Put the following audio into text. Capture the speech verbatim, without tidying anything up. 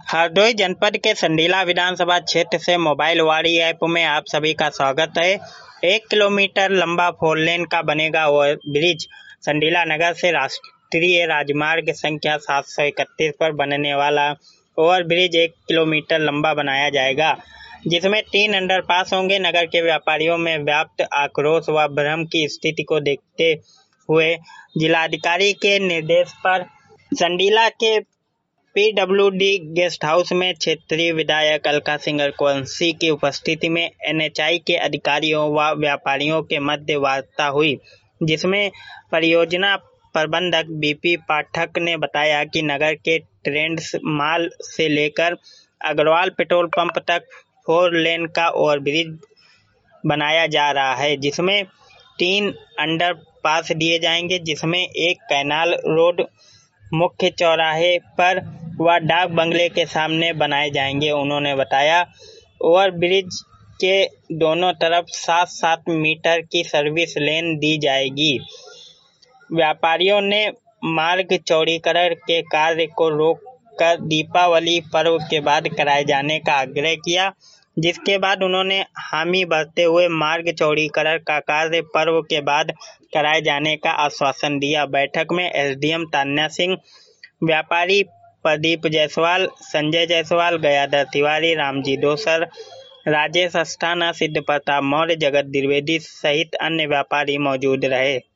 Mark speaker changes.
Speaker 1: हरदोई जनपद के संडीला विधानसभा क्षेत्र से मोबाइल वाड़ी ऐप में आप सभी का स्वागत है। एक किलोमीटर लंबा फोर लेन का बनेगा ओवर ब्रिज। संडीला नगर से राष्ट्रीय राजमार्ग संख्या सात सौ इकतीस पर बनने वाला ओवर ब्रिज एक किलोमीटर लंबा बनाया जाएगा, जिसमें तीन अंडरपास होंगे। नगर के व्यापारियों में व्याप्त आक्रोश व भ्रम की स्थिति को देखते हुए जिलाधिकारी के निर्देश पर संडीला के पीडब्ल्यूडी गेस्ट हाउस में क्षेत्रीय विधायक अलका सिंह रघुवंशी की उपस्थिति में एनएचआई के अधिकारियों व व्यापारियों के मध्य वार्ता हुई, जिसमें परियोजना प्रबंधक बीपी पाठक ने बताया कि नगर के ट्रेंड्स माल से लेकर अग्रवाल पेट्रोल पंप तक फोर लेन का ओवरब्रिज बनाया जा रहा है, जिसमें तीन अंडरपास दिए जाएंगे, जिसमें एक कैनाल रोड मुख्य चौराहे पर व डाक बंगले के सामने बनाए जाएंगे। उन्होंने बताया ओवर ब्रिज के दोनों तरफ सात सात मीटर की सर्विस लेन दी जाएगी। व्यापारियों ने मार्ग चौड़ीकरण के कार्य को रोककर दीपावली पर्व के बाद कराए जाने का आग्रह किया, जिसके बाद उन्होंने हामी भरते हुए मार्ग चौड़ीकरण का कार्य पर्व के बाद कराए जाने का आश्वासन दिया। बैठक में एसडीएम तान्या सिंह, व्यापारी प्रदीप जायसवाल, संजय जायसवाल, गयाधर तिवारी, रामजी दोसर, राजेश अस्थाना, सिद्ध प्रताप मौर्य, जगत द्विवेदी सहित अन्य व्यापारी मौजूद रहे।